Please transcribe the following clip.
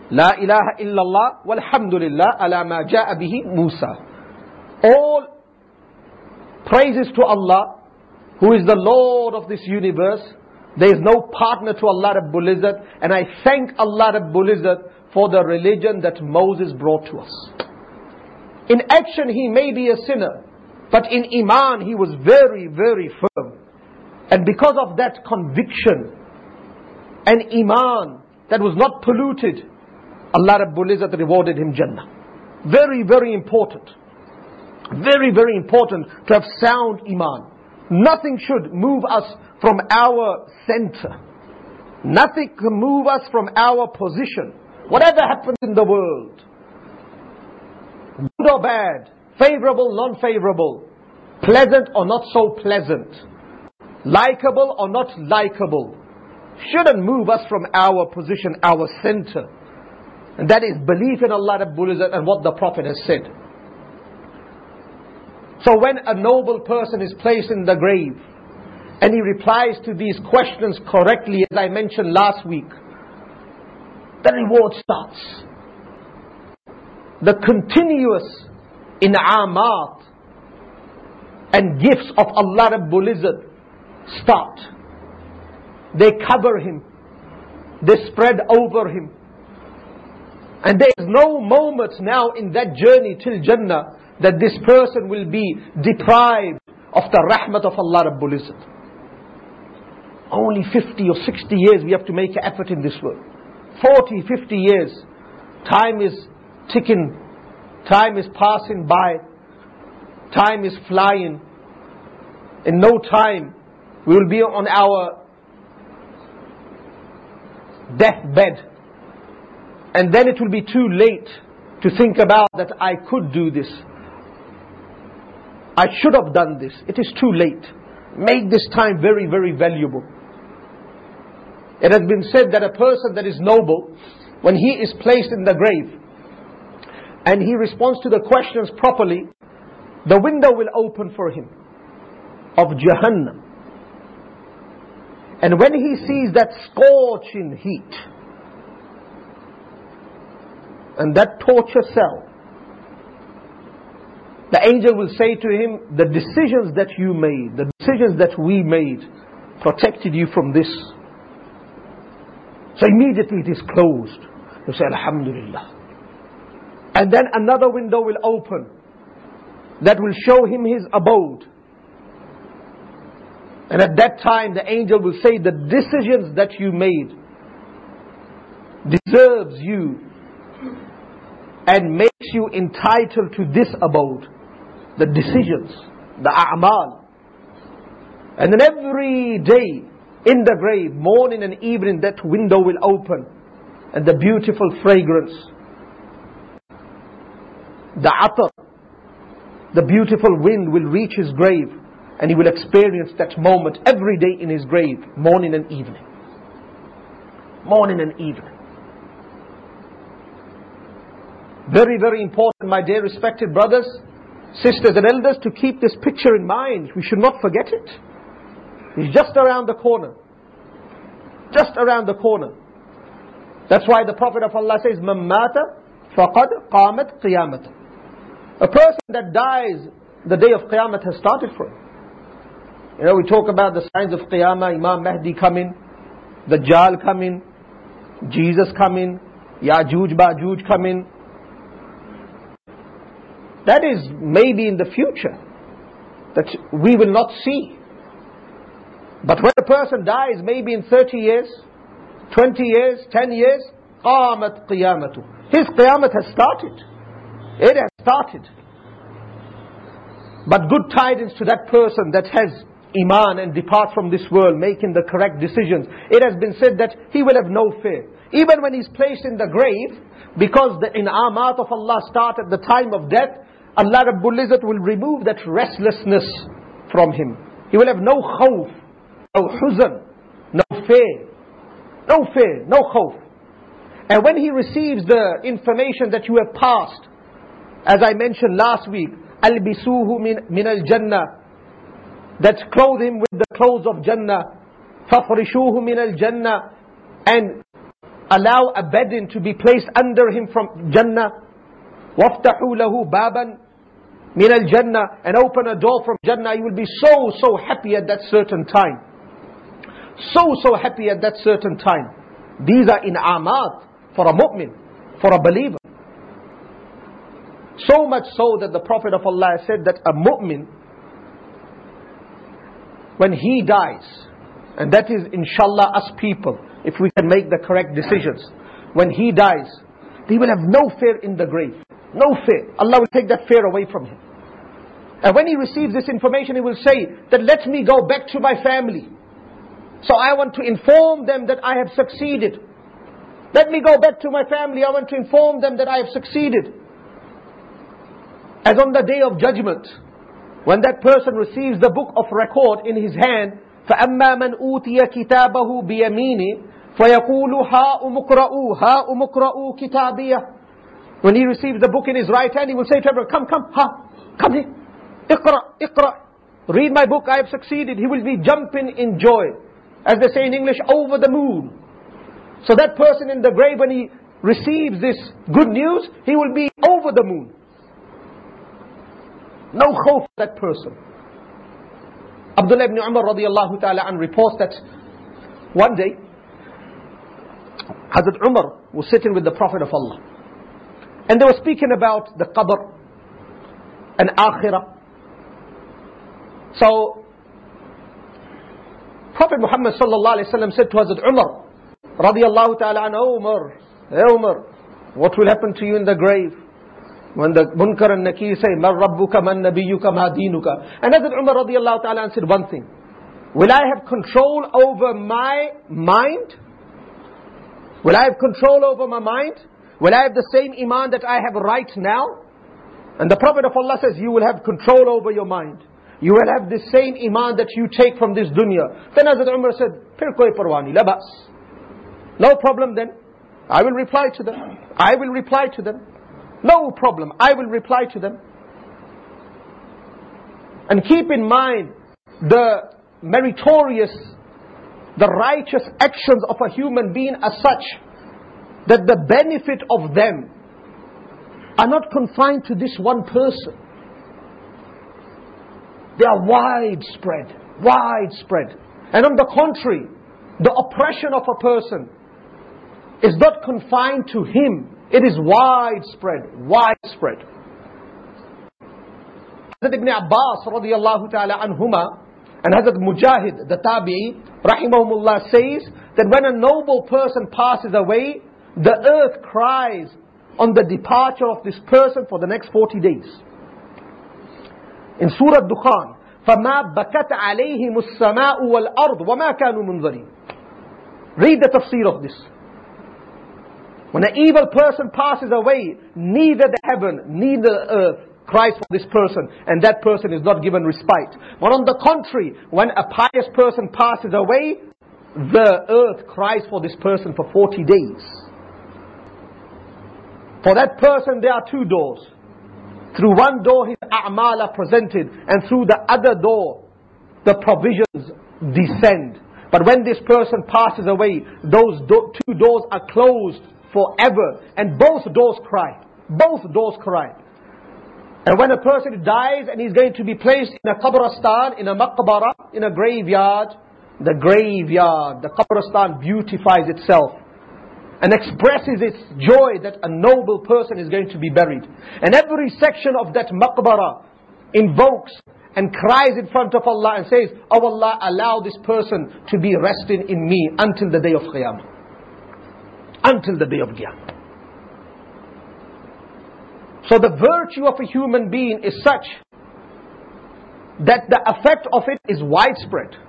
La ilaha illallah walhamdulillah ala ma ja'a bihi Musa. All praises to Allah, who is the Lord of this universe. There is no partner to Allah Rabbul Izzat, and I thank Allah Rabbul Izzat for the religion that Moses brought to us. In action he may be a sinner, but in Iman he was very, very firm. And because of that conviction and Iman that was not polluted, Allah Rabbul Izzat rewarded him Jannah. Very, very important. Very, very important to have sound Iman. Nothing should move us from our center. Nothing can move us from our position. Whatever happens in the world, good or bad, favorable, non-favorable, pleasant or not so pleasant, likable or not likable, shouldn't move us from our position, our center. And that is belief in Allah Rabbul Izzat and what the Prophet has said. So when a noble person is placed in the grave and he replies to these questions correctly, as I mentioned last week, the reward starts. The continuous in'amat and gifts of Allah Rabbul Izzat start. They cover him. They spread over him. And there is no moment now in that journey till Jannah that this person will be deprived of the rahmat of Allah Rabbul Izzat. Only 50 or 60 years we have to make an effort in this world. 40, 50 years. Time is ticking. Time is passing by. Time is flying. In no time we will be on our deathbed. And then it will be too late to think about that I could do this. I should have done this. It is too late. Make this time very, very valuable. It has been said that a person that is noble, when he is placed in the grave and he responds to the questions properly, the window will open for him of Jahannam. And when he sees that scorching heat and that torture cell, the angel will say to him, the decisions that you made, the decisions that we made, protected you from this. So immediately it is closed. You say, Alhamdulillah. And then another window will open that will show him his abode. And at that time the angel will say, the decisions that you made deserves you and makes you entitled to this abode. The decisions, the a'mal. And then every day in the grave, morning and evening, that window will open and the beautiful fragrance, the atar, the beautiful wind will reach his grave, and he will experience that moment every day in his grave, morning and evening. Morning and evening. Very, very important, my dear respected brothers, sisters and elders, to keep this picture in mind. We should not forget it. It's just around the corner. Just around the corner. That's why the Prophet of Allah says, "Man mata faqad qamat qiyamah." A person that dies, the day of Qiyamah has started for him. You know, we talk about the signs of Qiyamah, Imam Mahdi coming, Dajjal coming, Jesus coming, Ya'juj Ba'juj coming. That is maybe in the future, that we will not see. But when a person dies, maybe in 30 years, 20 years, 10 years, qamat qiyamatu. His qiyamah has started. It has started. But good tidings to that person that has iman and depart from this world, making the correct decisions. It has been said that he will have no fear. Even when he's placed in the grave, because the in'amat of Allah start at the time of death, Allah Rabbul Izzat will remove that restlessness from him. He will have no khawf, no huzn, no fear. No fear, no khawf. And when he receives the information that you have passed, as I mentioned last week, Albisuhu min al-Jannah, that clothe him with the clothes of Jannah, Fafrishuhu min al-Jannah, and allow a bedding to be placed under him from Jannah. وَافْتَحُوا لَهُ بَابًا مِنَ الْجَنَّةِ, and open a door from Jannah. You will be so happy at that certain time. So happy at that certain time. These are in'amat for a mu'min, for a believer. So much so that the Prophet of Allah said that a mu'min, when he dies, and that is inshallah us people, if we can make the correct decisions, when he dies, he will have no fear in the grave. No fear. Allah will take that fear away from him. And when he receives this information, he will say that let me go back to my family. So I want to inform them that I have succeeded. Let me go back to my family. I want to inform them that I have succeeded. As on the day of judgment, when that person receives the book of record in his hand, فَأَمَّا مَنْ أُوتِيَ كِتَابَهُ بِيَمِينِهِ فَيَقُولُ هَاؤُمُ اقْرَءُوا كِتَابِيَهْ. When he receives the book in his right hand, he will say to everyone, come here, iqra, read my book, I have succeeded. He will be jumping in joy, as they say in English, over the moon. So that person in the grave, when he receives this good news, he will be over the moon. No khawf for that person. Abdullah ibn Umar radiyallahu ta'ala an reports that one day Hazrat Umar was sitting with the Prophet of Allah, and they were speaking about the qabr and akhirah. So Prophet Muhammad sallallahu alaihi wasallam said to Hazrat Umar radiyallahu ta'ala an, Hey Umar, what will happen to you in the grave? When the Munkar and Nakir say, Man Rabbuka, Man Nabiyuka, Ma Dinuka. And Hazrat Umar radiyallahu ta'ala said one thing: will I have control over my mind? Will I have control over my mind? Will I have the same iman that I have right now? And the Prophet of Allah says, you will have control over your mind. You will have the same iman that you take from this dunya. Then Hazrat Umar said, Phir koi parwani, la bas. No problem then. I will reply to them. I will reply to them. No problem, I will reply to them. And keep in mind the meritorious, the righteous actions of a human being are such that the benefit of them are not confined to this one person. They are widespread. And on the contrary, the oppression of a person is not confined to him. It is widespread. Hazrat Ibn Abbas radiyallahu ta'ala anhuma and Hazrat Mujahid, the Tabi'i, rahimahumullah, says that when a noble person passes away, the earth cries on the departure of this person for the next 40 days. In Surah Dukhan, فَمَا بَكَتْ عَلَيْهِمُ السَّمَاءُ وَالْأَرْضُ وَمَا كَانُوا مُنذَرِينَ. Read the tafsir of this. When an evil person passes away, neither the heaven, neither the earth cries for this person, and that person is not given respite. But on the contrary, when a pious person passes away, the earth cries for this person for 40 days. For that person there are two doors. Through one door his a'mal are presented, and through the other door the provisions descend. But when this person passes away, those two doors are closed forever, and both doors cry. And when a person dies and he's going to be placed in a qabristan, in a maqbara, in a graveyard, the qabristan beautifies itself and expresses its joy that a noble person is going to be buried. And every section of that maqbara invokes and cries in front of Allah and says, Oh Allah, allow this person to be resting in me until the day of Qiyamah. Until the day of Qiyamah. So the virtue of a human being is such that the effect of it is widespread.